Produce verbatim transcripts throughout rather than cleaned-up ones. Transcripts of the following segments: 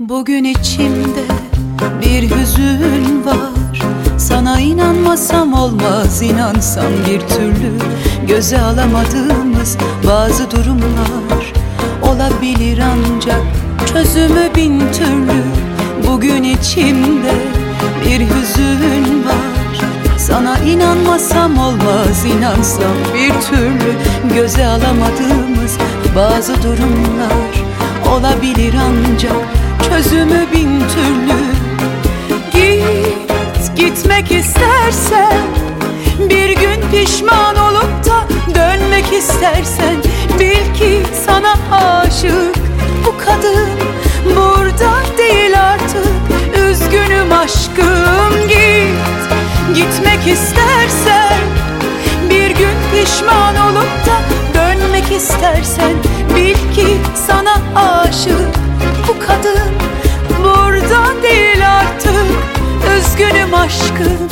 Bugün içimde bir hüzün var. Sana inanmasam olmaz, inansam bir türlü göze alamadığımız bazı durumlar olabilir, ancak çözümü bin türlü. Bugün içimde bir hüzün var. Sana inanmasam olmaz, inansam bir türlü göze alamadığımız bazı durumlar olabilir, ancak çözümü bin türlü. Git, gitmek istersen, bir gün pişman olup da dönmek istersen, bil ki sana aşık bu kadın burada değil artık. Üzgünüm aşkım, git, gitmek istersen, bir gün pişman olup da dönmek istersen, bil ki sana aşık bu kadın burada değil artık. Üzgünüm aşkım.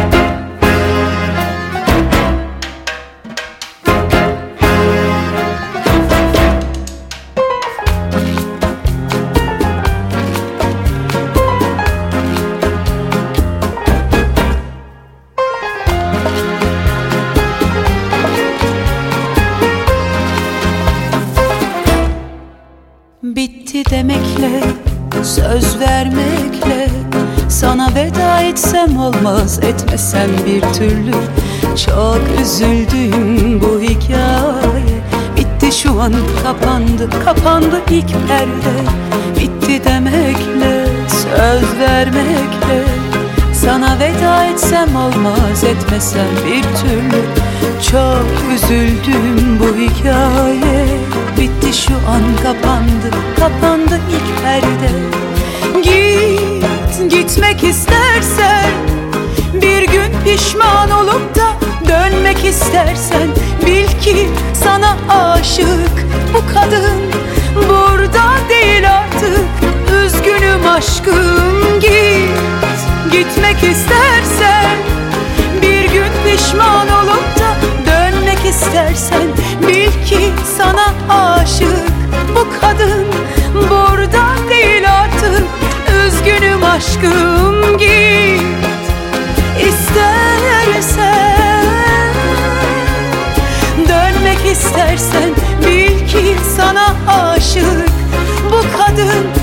Bitti demekle, söz vermekle sana veda etsem olmaz, etmesem bir türlü. Çok üzüldüm, bu hikaye bitti şu an, kapandı, kapandı ilk perde. Bitti demekle, söz vermekle sana veda etsem olmaz, etmesem bir türlü. Çok üzüldüm, bu hikaye bitti şu an, kapandı, kapandı ilk perde. Git, gitmek istersen, bir gün pişman olup da dönmek istersen, bil ki sana aşık bu kadın burada değil artık. Üzgünüm aşkım, git, gitmek istersen, bir gün pişman olup da dönmek istersen, bil ki sana aşık bu kadın burada değil artık. Üzgünüm aşkım, git istersen, dönmek istersen, bil ki sana aşık bu kadın